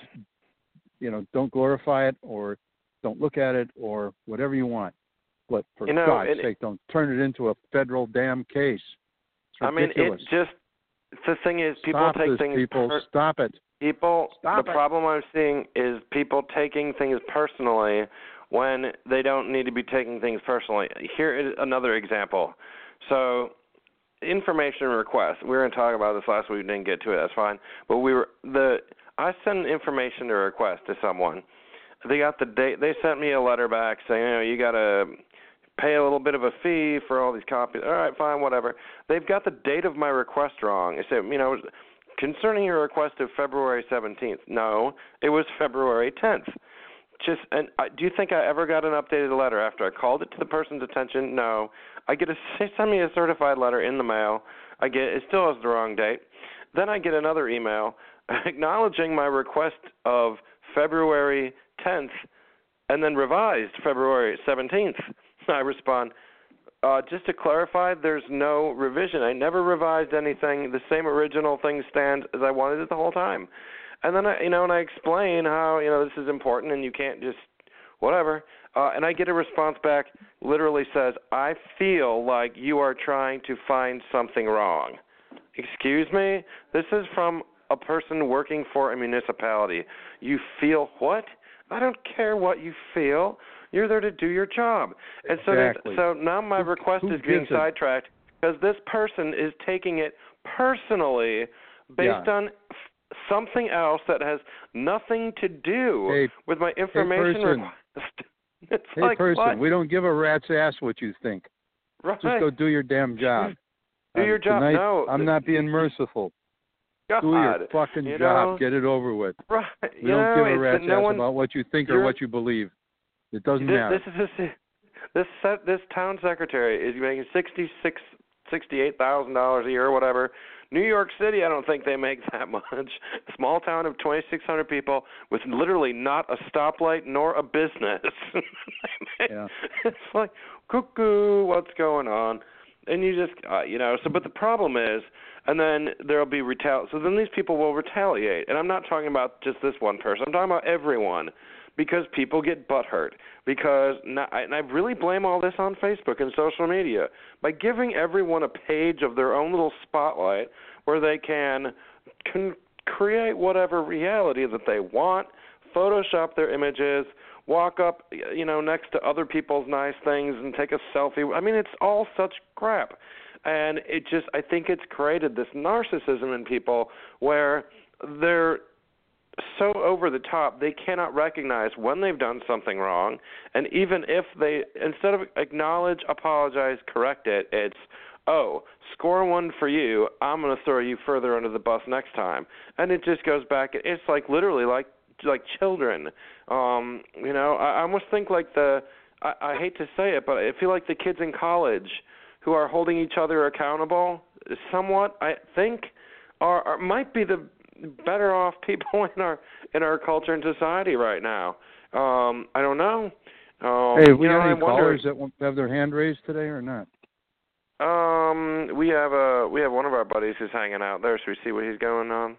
you know? Don't glorify it, or don't look at it, or whatever you want. But for you know, God's it, sake, don't turn it into a federal damn case. It's I mean, ridiculous. it just the thing is, people Stop take this, things. people. Per- Stop it. People. Stop the it. problem I'm seeing is people taking things personally when they don't need to be taking things personally. Here is another example. So, information request. We were going to talk about this last week. We didn't get to it. That's fine. But we were the. I sent information to request to someone. They got the date. They sent me a letter back saying, you know, you got to pay a little bit of a fee for all these copies. All right, fine, whatever. They've got the date of my request wrong. They said, you know, concerning your request of February seventeenth. No, it was February tenth. Just and uh, do you think I ever got an updated letter after I called it to the person's attention? No. I get a they send me a certified letter in the mail. I get it still has the wrong date. Then I get another email acknowledging my request of February tenth and then revised February seventeenth. I respond, uh, just to clarify, there's no revision. I never revised anything. The same original thing stands as I wanted it the whole time. And then I, you know, and I explain how, you know, this is important and you can't just whatever. Uh, and I get a response back, literally says, I feel like you are trying to find something wrong. Excuse me? This is from a person working for a municipality. You feel what? I don't care what you feel. You're there to do your job. And so Exactly. so now my Who- request who is being gives a- sidetracked because this person is taking it personally based Yeah. on f- something else that has nothing to do Hey, with my information person. request. It's Hey, like, person, what? we don't give a rat's ass what you think. Right. Just go do your damn job. Do Um, your job. Tonight, No. I'm not being merciful. God, Do your fucking you job. know? Get it over with. Right. We you don't know, give a it's rat's that no ass one, about what you think or you're- what you believe. It doesn't this, matter. This is a, this set, this town secretary is making sixty six, sixty eight thousand dollars a year or whatever. New York City, I don't think they make that much. A small town of twenty six hundred people with literally not a stoplight nor a business. Yeah. It's like cuckoo, what's going on? And you just, uh, you know. So, but the problem is, and then there'll be retal. So then these people will retaliate, and I'm not talking about just this one person. I'm talking about everyone. Because people get butthurt. Because, not, and I really blame all this on Facebook and social media. By giving everyone a page of their own little spotlight where they can, can create whatever reality that they want, Photoshop their images, walk up, you know, next to other people's nice things and take a selfie. I mean, it's all such crap. And it just, I think it's created this narcissism in people where they're so over the top they cannot recognize when they've done something wrong, and even if they, instead of acknowledge, apologize, correct it, it's, oh, score one for you, I'm going to throw you further under the bus next time. And it just goes back, it's like literally like like children. Um, you know, I, I almost think like the, I, I hate to say it, but I feel like the kids in college who are holding each other accountable somewhat, I think, are, are might be the better off people in our in our culture and society right now. Um, I don't know. Um, hey, have we you know, got any I wonder, callers that want- have their hand raised today or not? Um, we have a we have one of our buddies who's hanging out there. Should we see what he's going on?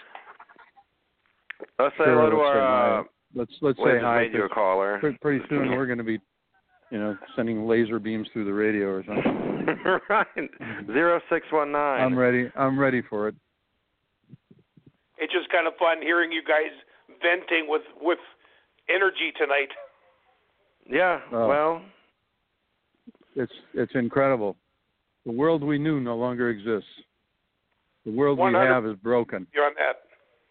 Let's say Sure, hello to let's say our. hi. Uh, Let's let's Liz say has hi. made you a 'cause caller. Pretty, pretty soon we're going to be, you know, sending laser beams through the radio or something. Right. Zero six one nine. I'm ready. I'm ready for it. It's just kind of fun hearing you guys venting with, with energy tonight. Yeah. Oh. Well. It's it's incredible. The world we knew no longer exists. The world we one hundred have is broken. You're on that.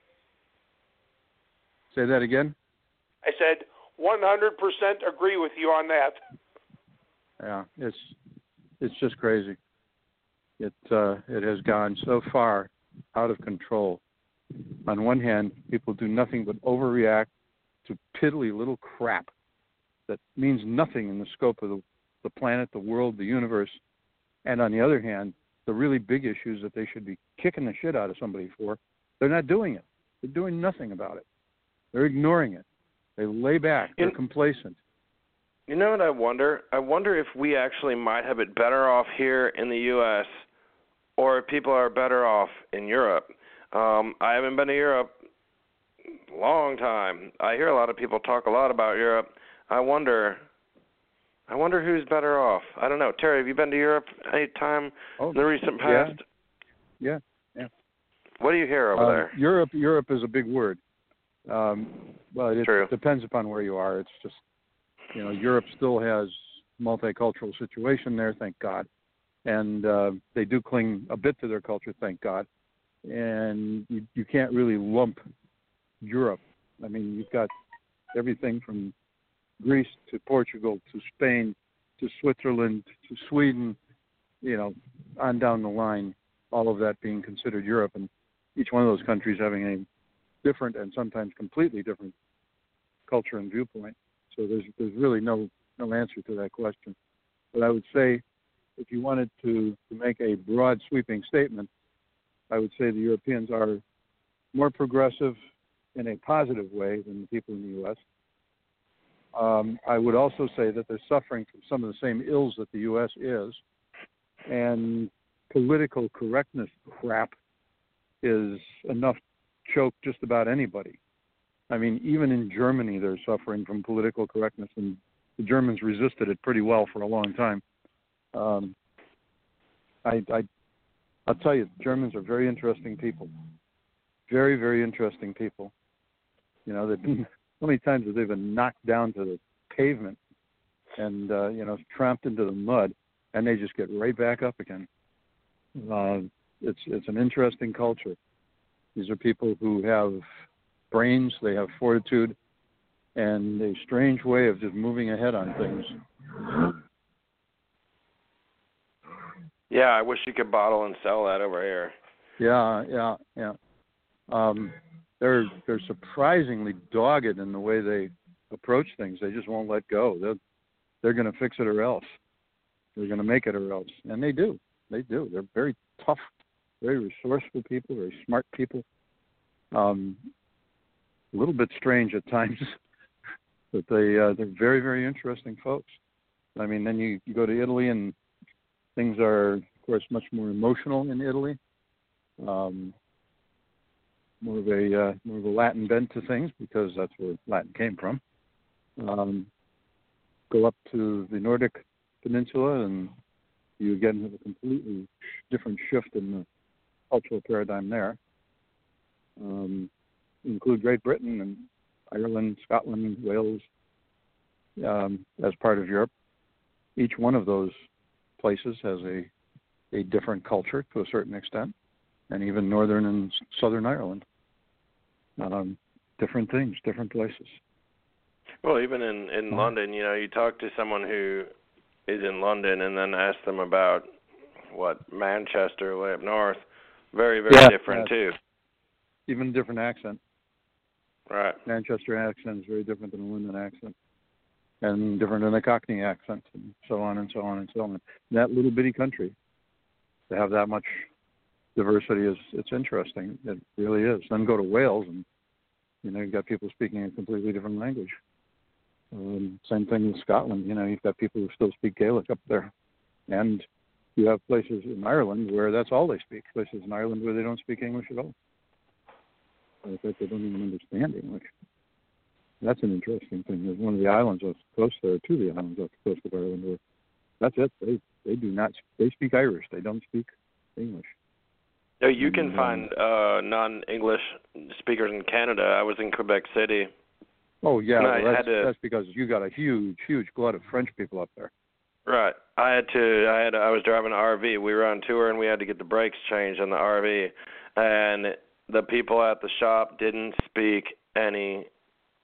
Say that again? I said one hundred percent agree with you on that. Yeah, it's it's just crazy. It uh, it has gone so far out of control. On one hand, people do nothing but overreact to piddly little crap that means nothing in the scope of the, the planet, the world, the universe. And on the other hand, the really big issues that they should be kicking the shit out of somebody for, they're not doing it. They're doing nothing about it. They're ignoring it. They lay back. They're In, complacent. You know what I wonder? I wonder if we actually might have it better off here in the U S or if people are better off in Europe. Um, I haven't been to Europe a long time. I hear a lot of people talk a lot about Europe. I wonder I wonder who's better off. I don't know. Terry, have you been to Europe any time oh, in the recent past? Yeah, yeah. yeah. What do you hear over uh, there? Europe Europe is a big word. Um, but it True. depends upon where you are. It's just, you know, Europe still has multicultural situation there, thank God. And uh, they do cling a bit to their culture, thank God. And you, you can't really lump Europe. I mean, you've got everything from Greece to Portugal to Spain to Switzerland to Sweden, you know, on down the line, all of that being considered Europe, and each one of those countries having a different and sometimes completely different culture and viewpoint. So there's there's really no no answer to that question. But I would say, if you wanted to, to make a broad sweeping statement, I would say the Europeans are more progressive in a positive way than the people in the U S. Um, I would also say that they're suffering from some of the same ills that the U S is, and political correctness crap is enough to choke just about anybody. I mean, even in Germany, they're suffering from political correctness, and the Germans resisted it pretty well for a long time. Um, I, I, I'll tell you, Germans are very interesting people. Very, very interesting people. You know, they've been, how many times have they been knocked down to the pavement and, uh, you know, tramped into the mud, and they just get right back up again. Uh, it's it's an interesting culture. These are people who have brains, they have fortitude, and a strange way of just moving ahead on things. Yeah, I wish you could bottle and sell that over here. Yeah, yeah, yeah. Um, they're they're surprisingly dogged in the way they approach things. They just won't let go. They're they're going to fix it or else. They're going to make it or else, and they do. They do. They're very tough, very resourceful people, very smart people. Um, a little bit strange at times, but they uh, they're very very interesting folks. I mean, then you, you go to Italy, and things are, of course, much more emotional in Italy. Um, more of a uh, more of a Latin bent to things, because that's where Latin came from. Um, go up to the Nordic Peninsula, and you again have a completely different shift in the cultural paradigm there. Um, include Great Britain and Ireland, Scotland, Wales um, as part of Europe. Each one of those places has a a different culture to a certain extent, and even Northern and Southern Ireland. Um, different things, different places. Well, even in, in uh, London, you know, you talk to someone who is in London and then ask them about, what, Manchester way up north, very, very yeah, different yeah. too. Even a different accent. Right. Manchester accent is very different than a London accent, and different than a Cockney accent, and so on and so on and so on. That little bitty country, to have that much diversity is it's interesting. It really is. Then go to Wales, and you know you've got people speaking a completely different language. Um, same thing with Scotland. You know you've got people who still speak Gaelic up there, and you have places in Ireland where that's all they speak. Places in Ireland where they don't speak English at all. In fact, they don't even understand English. That's an interesting thing. There's one of the islands off the coast there, two of the islands off the coast of Ireland, where that's it. They they do not. They speak Irish. They don't speak English. No, you can find uh, non-English speakers in Canada. I was in Quebec City. Oh yeah, well, that's, to, that's because you got a huge, huge glut of French people up there. Right. I had to. I had. I was driving an R V. We were on tour, and we had to get the brakes changed on the R V. And the people at the shop didn't speak any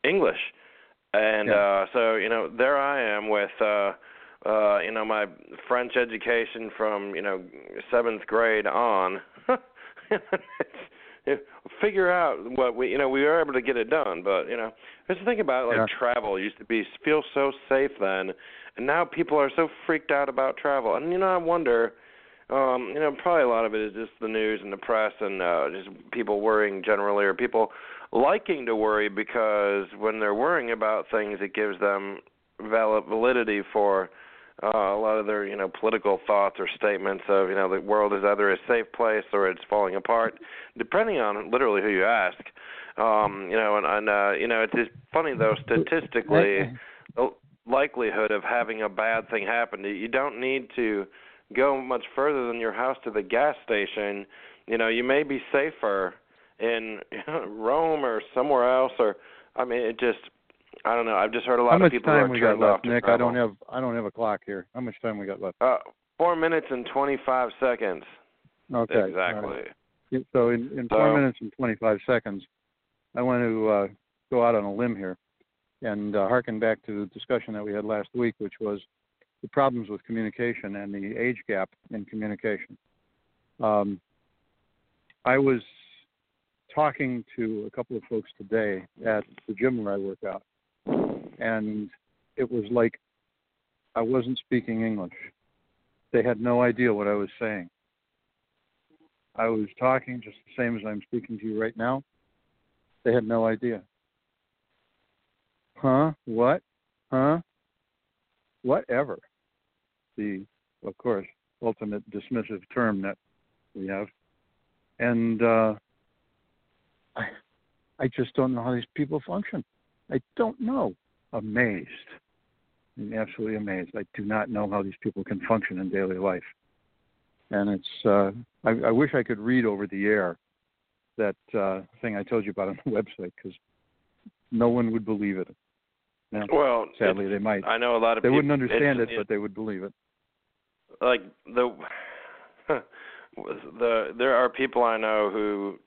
English. And yeah. uh, so, you know, there I am with, uh, uh, you know, my French education from, you know, seventh grade on. it's, figure out what we, you know, we were able to get it done. But, you know, just think about it, like yeah. travel used to be, feel so safe then. And now people are so freaked out about travel. And, you know, I wonder, um, you know, probably a lot of it is just the news and the press and uh, just people worrying generally, or people liking to worry because when they're worrying about things, it gives them valid validity for uh, a lot of their, you know, political thoughts or statements of, you know, the world is either a safe place or it's falling apart, depending on literally who you ask. Um, you know, and, and uh, you know, it's just funny though, statistically, the likelihood of having a bad thing happen, you don't need to go much further than your house to the gas station. You know, you may be safer in Rome or somewhere else, or I mean, it just, I don't know. I've just heard a lot How of people who are How much time we got left, Nick? travel. I don't have I don't have a clock here. How much time we got left? Uh, four minutes and twenty-five seconds. Okay, exactly. Right. So in, in so, four minutes and twenty-five seconds, I want to uh, go out on a limb here and uh, harken back to the discussion that we had last week, which was the problems with communication and the age gap in communication. Um, I was talking to a couple of folks today at the gym where I work out, and it was like I wasn't speaking English. They had no idea what I was saying. I was talking just the same as I'm speaking to you right now. They had no idea. Huh? What? Huh? Whatever. The, of course, ultimate dismissive term that we have. And uh, I, I just don't know how these people function. I don't know. Amazed. I'm absolutely amazed. I do not know how these people can function in daily life. And it's, uh, I, I wish I could read over the air that uh, thing I told you about on the website, because no one would believe it. Now, well, sadly, they might. I know a lot of they people. They wouldn't understand it, it, but they would believe it. Like the, the there are people I know who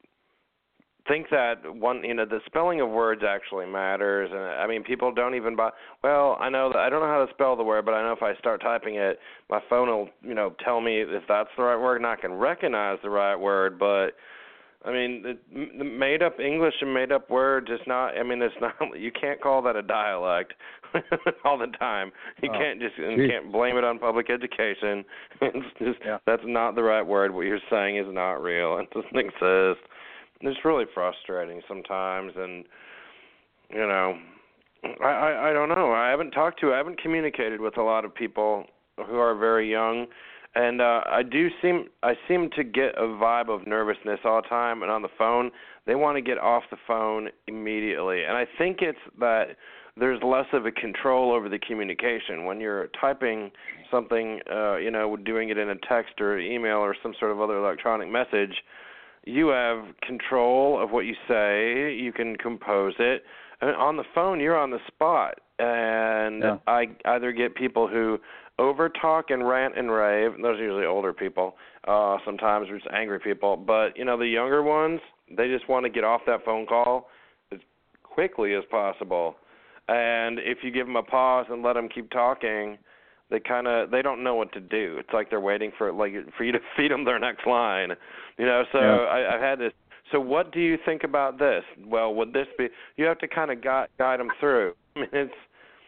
think that one, you know, the spelling of words actually matters, and I mean, people don't even buy. Well, I know that I don't know how to spell the word, but I know if I start typing it, my phone will, you know, tell me if that's the right word, and I can recognize the right word, but. I mean, the, the made-up English and made-up words is not. I mean, it's not. You can't call that a dialect all the time. You oh, can't just you can't blame it on public education. It's just yeah. That's not the right word. What you're saying is not real. It doesn't exist. It's really frustrating sometimes, and you know, I, I I don't know. I haven't talked to. I haven't communicated with a lot of people who are very young. And uh, I do seem I seem to get a vibe of nervousness all the time, and on the phone, they want to get off the phone immediately. And I think it's that there's less of a control over the communication. When you're typing something, uh, you know, doing it in a text or email or some sort of other electronic message, you have control of what you say. You can compose it. And on the phone, you're on the spot. And yeah. I either get people who over talk and rant and rave. Those are usually older people. Uh, sometimes just angry people. But, you know, the younger ones, they just want to get off that phone call as quickly as possible. And if you give them a pause and let them keep talking, they kind of they don't know what to do. It's like they're waiting for like for you to feed them their next line. You know, so yeah. I, I've had this. So what do you think about this? Well, would this be? You have to kind of guide, guide them through. I mean, it's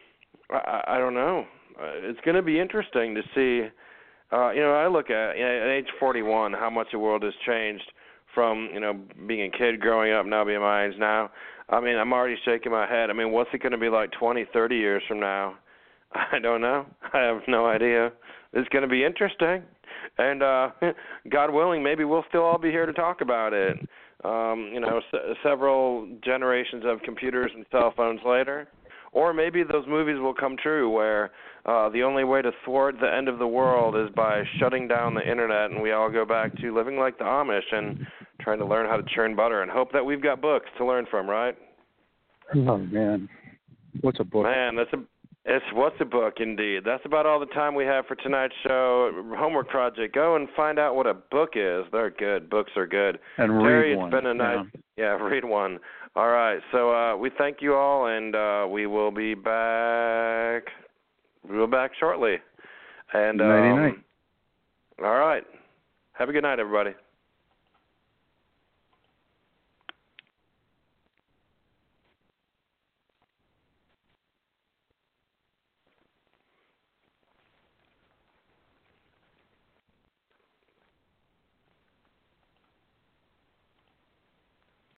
I, I don't know. Uh, it's going to be interesting to see. Uh, you know, I look at you know, at age forty-one how much the world has changed from you know being a kid growing up now being my age now. I mean, I'm already shaking my head. I mean, what's it going to be like twenty, thirty years from now? I don't know. I have no idea. It's going to be interesting. And uh, God willing, maybe we'll still all be here to talk about it. Um, you know, s- several generations of computers and cell phones later. Or maybe those movies will come true where uh, the only way to thwart the end of the world is by shutting down the Internet and we all go back to living like the Amish and trying to learn how to churn butter and hope that we've got books to learn from, right? Oh, man. What's a book? Man, that's a it's what's a book indeed. That's about all the time we have for tonight's show. Homework project. Go and find out what a book is. They're good. Books are good. And Terry, read one. It's been a nice, yeah. yeah, read one. All right. So uh, we thank you all, and uh, we will be back. We'll be back shortly. And Nighty um, night. All right. Have a good night, everybody.